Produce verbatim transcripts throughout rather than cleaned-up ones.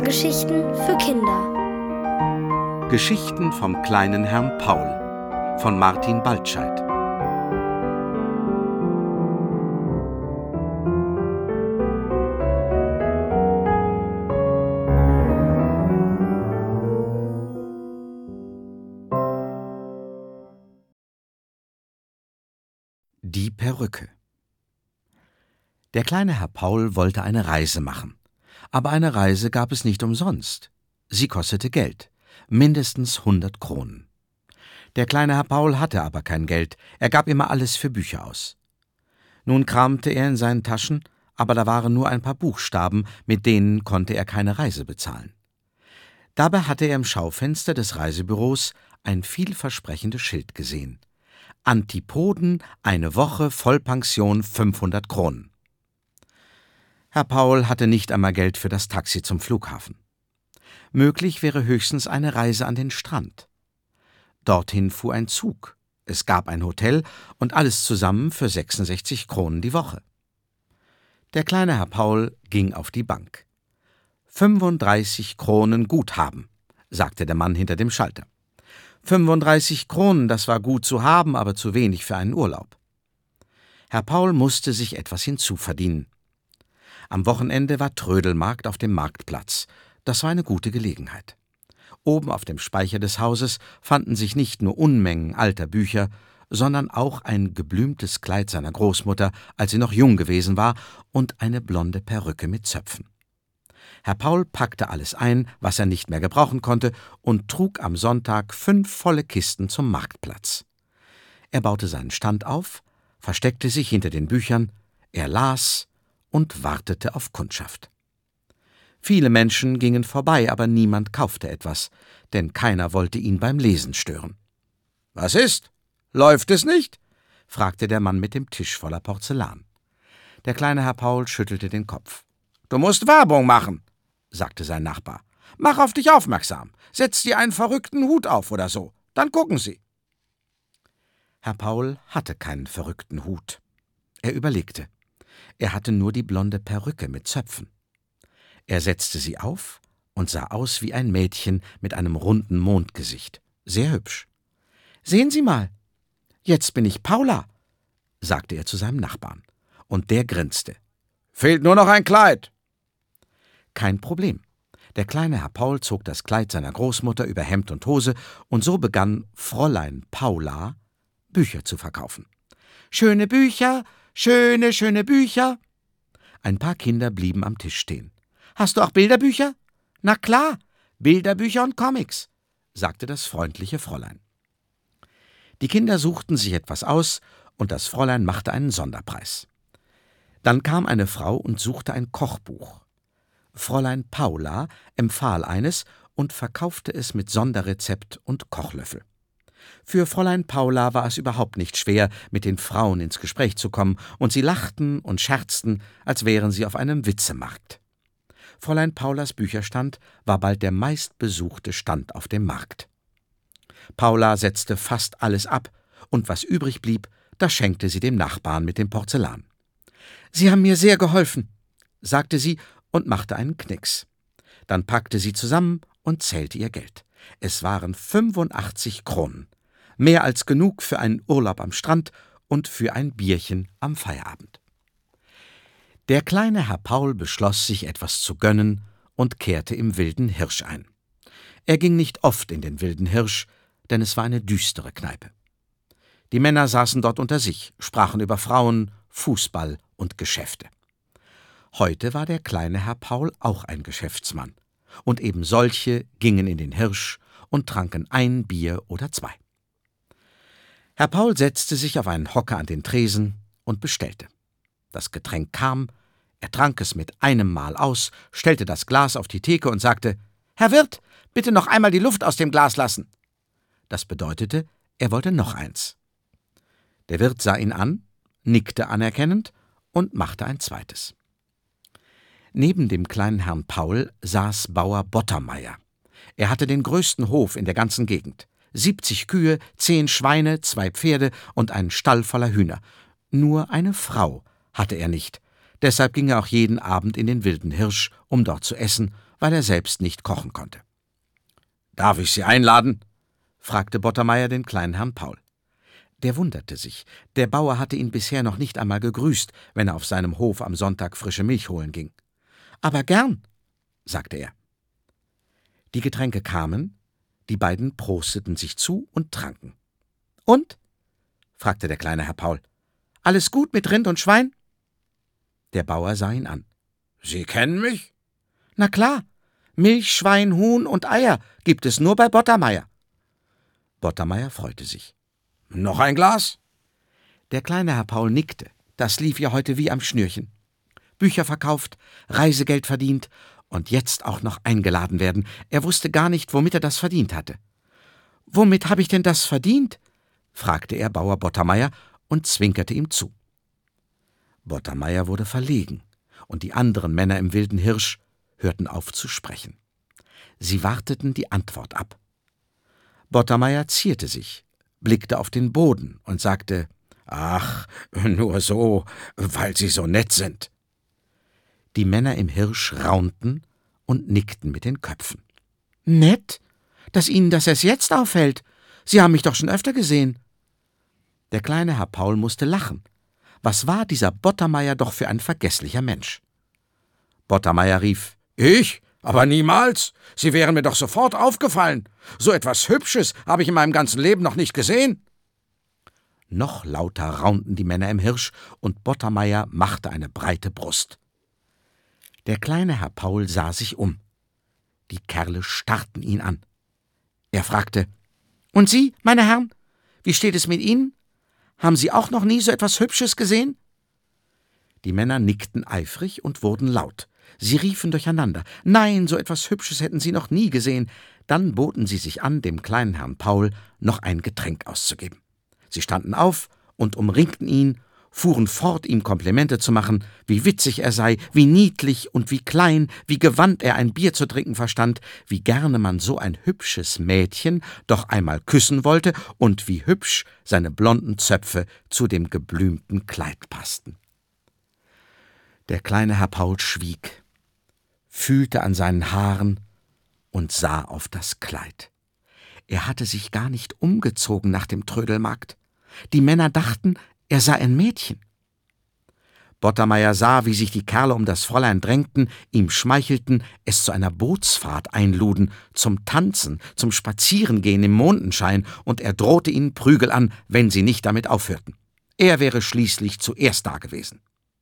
Hörgeschichten für Kinder. Geschichten vom kleinen Herrn Paul von Martin Baltscheid. Die Perücke. Der kleine Herr Paul wollte eine Reise machen. Aber eine Reise gab es nicht umsonst. Sie kostete Geld, mindestens hundert Kronen. Der kleine Herr Paul hatte aber kein Geld, er gab immer alles für Bücher aus. Nun kramte er in seinen Taschen, aber da waren nur ein paar Buchstaben, mit denen konnte er keine Reise bezahlen. Dabei hatte er im Schaufenster des Reisebüros ein vielversprechendes Schild gesehen. Antipoden, eine Woche, Vollpension, fünfhundert Kronen. Herr Paul hatte nicht einmal Geld für das Taxi zum Flughafen. Möglich wäre höchstens eine Reise an den Strand. Dorthin fuhr ein Zug, es gab ein Hotel und alles zusammen für sechsundsechzig Kronen die Woche. Der kleine Herr Paul ging auf die Bank. »fünfunddreißig Kronen Guthaben«, sagte der Mann hinter dem Schalter. »fünfunddreißig Kronen, das war gut zu haben, aber zu wenig für einen Urlaub.« Herr Paul musste sich etwas hinzuverdienen. Am Wochenende war Trödelmarkt auf dem Marktplatz. Das war eine gute Gelegenheit. Oben auf dem Speicher des Hauses fanden sich nicht nur Unmengen alter Bücher, sondern auch ein geblümtes Kleid seiner Großmutter, als sie noch jung gewesen war, und eine blonde Perücke mit Zöpfen. Herr Paul packte alles ein, was er nicht mehr gebrauchen konnte, und trug am Sonntag fünf volle Kisten zum Marktplatz. Er baute seinen Stand auf, versteckte sich hinter den Büchern, er las und wartete auf Kundschaft. Viele Menschen gingen vorbei, aber niemand kaufte etwas, denn keiner wollte ihn beim Lesen stören. »Was ist? Läuft es nicht?« fragte der Mann mit dem Tisch voller Porzellan. Der kleine Herr Paul schüttelte den Kopf. »Du musst Werbung machen«, sagte sein Nachbar. »Mach auf dich aufmerksam, setz dir einen verrückten Hut auf oder so, dann gucken sie.« Herr Paul hatte keinen verrückten Hut. Er überlegte. Er hatte nur die blonde Perücke mit Zöpfen. Er setzte sie auf und sah aus wie ein Mädchen mit einem runden Mondgesicht. Sehr hübsch. »Sehen Sie mal, jetzt bin ich Paula«, sagte er zu seinem Nachbarn. Und der grinste. »Fehlt nur noch ein Kleid.« Kein Problem. Der kleine Herr Paul zog das Kleid seiner Großmutter über Hemd und Hose, und so begann Fräulein Paula Bücher zu verkaufen. »Schöne Bücher, schöne, schöne Bücher.« Ein paar Kinder blieben am Tisch stehen. »Hast du auch Bilderbücher?« »Na klar, Bilderbücher und Comics«, sagte das freundliche Fräulein. Die Kinder suchten sich etwas aus, und das Fräulein machte einen Sonderpreis. Dann kam eine Frau und suchte ein Kochbuch. Fräulein Paula empfahl eines und verkaufte es mit Sonderrezept und Kochlöffel. Für Fräulein Paula war es überhaupt nicht schwer, mit den Frauen ins Gespräch zu kommen, und sie lachten und scherzten, als wären sie auf einem Witzemarkt. Fräulein Paulas Bücherstand war bald der meistbesuchte Stand auf dem Markt. Paula setzte fast alles ab, und was übrig blieb, das schenkte sie dem Nachbarn mit dem Porzellan. »Sie haben mir sehr geholfen«, sagte sie und machte einen Knicks. Dann packte sie zusammen und zählte ihr Geld. Es waren fünfundachtzig Kronen, mehr als genug für einen Urlaub am Strand und für ein Bierchen am Feierabend. Der kleine Herr Paul beschloss, sich etwas zu gönnen und kehrte im Wilden Hirsch ein. Er ging nicht oft in den Wilden Hirsch, denn es war eine düstere Kneipe. Die Männer saßen dort unter sich, sprachen über Frauen, Fußball und Geschäfte. Heute war der kleine Herr Paul auch ein Geschäftsmann, und eben solche gingen in den Hirsch und tranken ein Bier oder zwei. Herr Paul setzte sich auf einen Hocker an den Tresen und bestellte. Das Getränk kam, er trank es mit einem Mal aus, stellte das Glas auf die Theke und sagte: »Herr Wirt, bitte noch einmal die Luft aus dem Glas lassen.« Das bedeutete, er wollte noch eins. Der Wirt sah ihn an, nickte anerkennend und machte ein zweites. Neben dem kleinen Herrn Paul saß Bauer Bottermeier. Er hatte den größten Hof in der ganzen Gegend. siebzig Kühe, zehn Schweine, zwei Pferde und einen Stall voller Hühner. Nur eine Frau hatte er nicht. Deshalb ging er auch jeden Abend in den Wilden Hirsch, um dort zu essen, weil er selbst nicht kochen konnte. »Darf ich Sie einladen?« fragte Bottermeier den kleinen Herrn Paul. Der wunderte sich. Der Bauer hatte ihn bisher noch nicht einmal gegrüßt, wenn er auf seinem Hof am Sonntag frische Milch holen ging. »Aber gern«, sagte er. Die Getränke kamen, die beiden prosteten sich zu und tranken. »Und?« fragte der kleine Herr Paul. »Alles gut mit Rind und Schwein?« Der Bauer sah ihn an. »Sie kennen mich?« »Na klar, Milch, Schwein, Huhn und Eier gibt es nur bei Bottermeier.« Bottermeier freute sich. »Noch ein Glas?« Der kleine Herr Paul nickte. Das lief ja heute wie am Schnürchen. Bücher verkauft, Reisegeld verdient und jetzt auch noch eingeladen werden. Er wusste gar nicht, womit er das verdient hatte. »Womit habe ich denn das verdient?« fragte er Bauer Bottermeier und zwinkerte ihm zu. Bottermeier wurde verlegen, und die anderen Männer im Wilden Hirsch hörten auf zu sprechen. Sie warteten die Antwort ab. Bottermeier zierte sich, blickte auf den Boden und sagte, »Ach, nur so, weil Sie so nett sind.« Die Männer im Hirsch raunten und nickten mit den Köpfen. »Nett? Dass Ihnen das erst jetzt auffällt? Sie haben mich doch schon öfter gesehen.« Der kleine Herr Paul musste lachen. Was war dieser Bottermeier doch für ein vergesslicher Mensch? Bottermeier rief, »Ich? Aber niemals! Sie wären mir doch sofort aufgefallen. So etwas Hübsches habe ich in meinem ganzen Leben noch nicht gesehen.« Noch lauter raunten die Männer im Hirsch, und Bottermeier machte eine breite Brust. Der kleine Herr Paul sah sich um. Die Kerle starrten ihn an. Er fragte, »Und Sie, meine Herren, wie steht es mit Ihnen? Haben Sie auch noch nie so etwas Hübsches gesehen?« Die Männer nickten eifrig und wurden laut. Sie riefen durcheinander. Nein, so etwas Hübsches hätten sie noch nie gesehen. Dann boten sie sich an, dem kleinen Herrn Paul noch ein Getränk auszugeben. Sie standen auf und umringten ihn, fuhren fort, ihm Komplimente zu machen, wie witzig er sei, wie niedlich und wie klein, wie gewandt er ein Bier zu trinken verstand, wie gerne man so ein hübsches Mädchen doch einmal küssen wollte und wie hübsch seine blonden Zöpfe zu dem geblümten Kleid passten. Der kleine Herr Paul schwieg, fühlte an seinen Haaren und sah auf das Kleid. Er hatte sich gar nicht umgezogen nach dem Trödelmarkt. Die Männer dachten, er sei ein Mädchen. Bottermeier sah, wie sich die Kerle um das Fräulein drängten, ihm schmeichelten, es zu einer Bootsfahrt einluden, zum Tanzen, zum Spazierengehen im Mondenschein, und er drohte ihnen Prügel an, wenn sie nicht damit aufhörten. Er wäre schließlich zuerst da gewesen.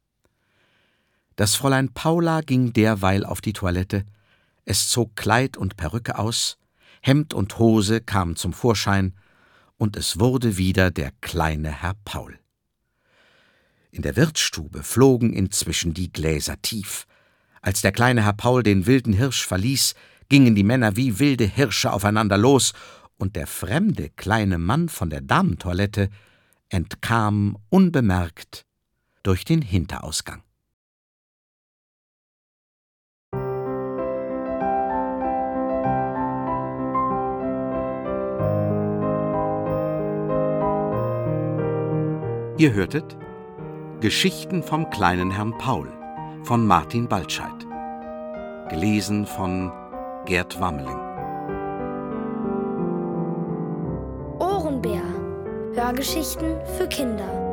Das Fräulein Paula ging derweil auf die Toilette. Es zog Kleid und Perücke aus, Hemd und Hose kamen zum Vorschein, und es wurde wieder der kleine Herr Paul. In der Wirtsstube flogen inzwischen die Gläser tief. Als der kleine Herr Paul den wilden Hirsch verließ, gingen die Männer wie wilde Hirsche aufeinander los, und der fremde kleine Mann von der Damentoilette entkam unbemerkt durch den Hinterausgang. Ihr hörtet Geschichten vom kleinen Herrn Paul von Martin Baltscheid. Gelesen von Gerd Wammeling. Ohrenbär. Hörgeschichten für Kinder.